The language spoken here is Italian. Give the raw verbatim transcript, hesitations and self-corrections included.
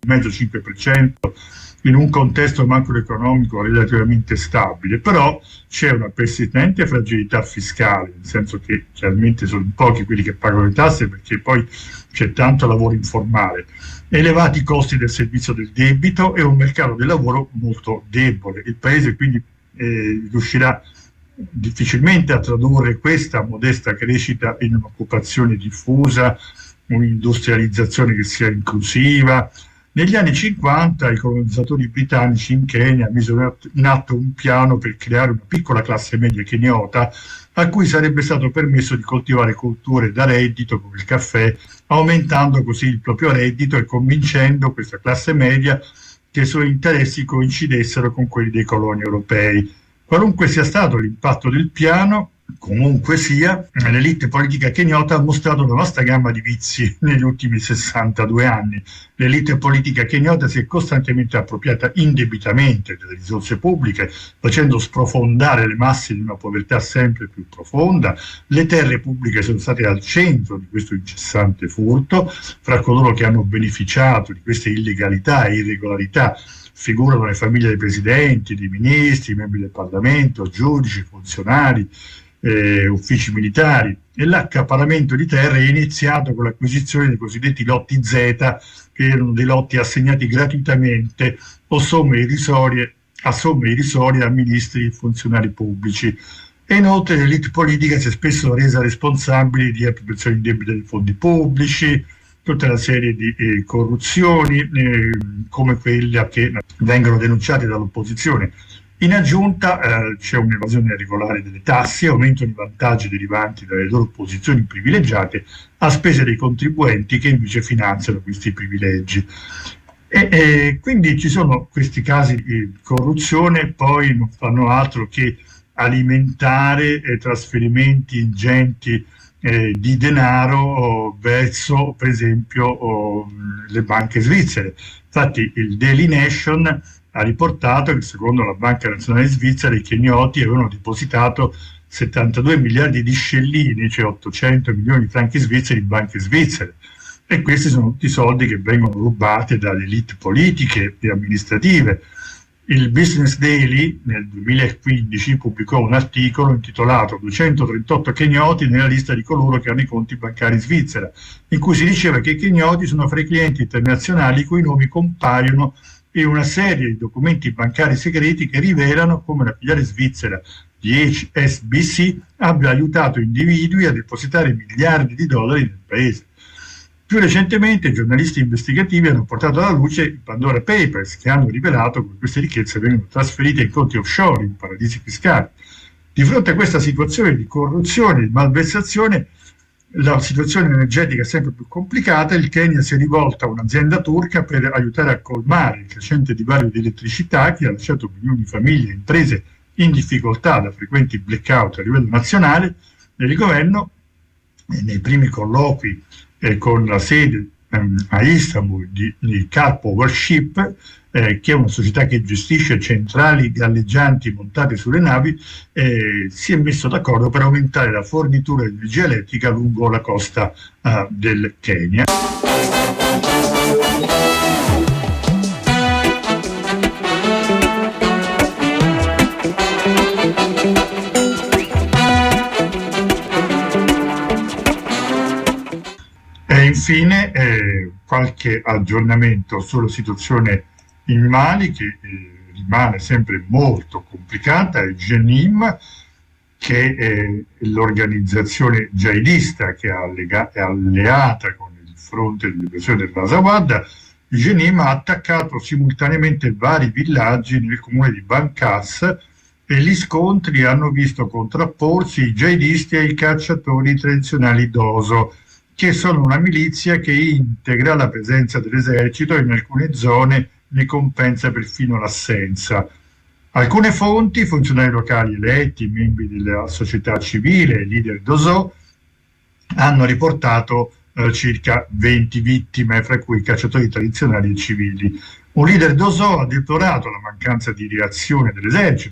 mezzo cinque per cento, in un contesto macroeconomico relativamente stabile, però c'è una persistente fragilità fiscale, nel senso che chiaramente sono pochi quelli che pagano le tasse perché poi c'è tanto lavoro informale, elevati costi del servizio del debito e un mercato del lavoro molto debole. Il Paese quindi eh, riuscirà difficilmente a tradurre questa modesta crescita in un'occupazione diffusa, un'industrializzazione che sia inclusiva. Negli anni cinquanta i colonizzatori britannici in Kenya misero in atto un piano per creare una piccola classe media keniota a cui sarebbe stato permesso di coltivare colture da reddito come il caffè, aumentando così il proprio reddito e convincendo questa classe media che i suoi interessi coincidessero con quelli dei coloni europei. Qualunque sia stato l'impatto del piano, comunque sia, l'elite politica keniota ha mostrato una vasta gamma di vizi negli ultimi sessantadue anni. L'elite politica keniota si è costantemente appropriata indebitamente delle risorse pubbliche, facendo sprofondare le masse di una povertà sempre più profonda. Le terre pubbliche sono state al centro di questo incessante furto. Fra coloro che hanno beneficiato di queste illegalità e irregolarità figurano le famiglie dei presidenti, dei ministri, membri del Parlamento, giudici, funzionari, Eh, uffici militari, e l'accaparramento di terre è iniziato con l'acquisizione dei cosiddetti lotti Z, che erano dei lotti assegnati gratuitamente o somme irrisorie, a somme irrisorie a ministri e funzionari pubblici. E inoltre l'elite politica si è spesso resa responsabile di appropriazioni indebite dei fondi pubblici, tutta una serie di eh, corruzioni eh, come quelle che vengono denunciate dall'opposizione. In aggiunta eh, c'è un'evasione regolare delle tasse, aumentano i vantaggi derivanti dalle loro posizioni privilegiate a spese dei contribuenti che invece finanziano questi privilegi. E, e quindi ci sono questi casi di corruzione, poi non fanno altro che alimentare eh, trasferimenti ingenti eh, di denaro oh, verso, per esempio, oh, le banche svizzere. Infatti il Daily Nation ha riportato che secondo la Banca Nazionale Svizzera i kenioti avevano depositato settantadue miliardi di scellini, cioè ottocento milioni di franchi svizzeri in banche svizzere. E questi sono tutti soldi che vengono rubati dalle elite politiche e amministrative. Il Business Daily nel duemilaquindici pubblicò un articolo intitolato duecentotrentotto kenioti nella lista di coloro che hanno i conti bancari in Svizzera, in cui si diceva che i kenioti sono fra i clienti internazionali i cui nomi compaiono in una serie di documenti bancari segreti che rivelano come la filiale svizzera di H S B C abbia aiutato individui a depositare miliardi di dollari nel paese. Più recentemente i giornalisti investigativi hanno portato alla luce i Pandora Papers, che hanno rivelato come queste ricchezze vengono trasferite in conti offshore, in paradisi fiscali. Di fronte a questa situazione di corruzione e di malversazione, la situazione energetica è sempre più complicata. Il Kenya si è rivolto a un'azienda turca per aiutare a colmare il crescente divario di elettricità che ha lasciato milioni di famiglie e imprese in difficoltà da frequenti blackout a livello nazionale. E il governo, eh, nei primi colloqui eh, con la sede ehm, a Istanbul di, di Car Power Ship, Eh, che è una società che gestisce centrali galleggianti montate sulle navi, eh, si è messo d'accordo per aumentare la fornitura di energia elettrica lungo la costa eh, del Kenya. E infine eh, qualche aggiornamento sulla situazione in Mali, che eh, rimane sempre molto complicata. Il Jenim, che è l'organizzazione jihadista che è, allega- è alleata con il fronte di liberazione del Razawad, il Jenim ha attaccato simultaneamente vari villaggi nel comune di Bankas e gli scontri hanno visto contrapporsi i jihadisti e i cacciatori tradizionali Doso, che sono una milizia che integra la presenza dell'esercito in alcune zone, ne compensa perfino l'assenza. Alcune fonti, funzionari locali eletti, membri della società civile, leader Doso, hanno riportato eh, circa venti vittime, fra cui cacciatori tradizionali e civili. Un leader Doso ha deplorato la mancanza di reazione dell'esercito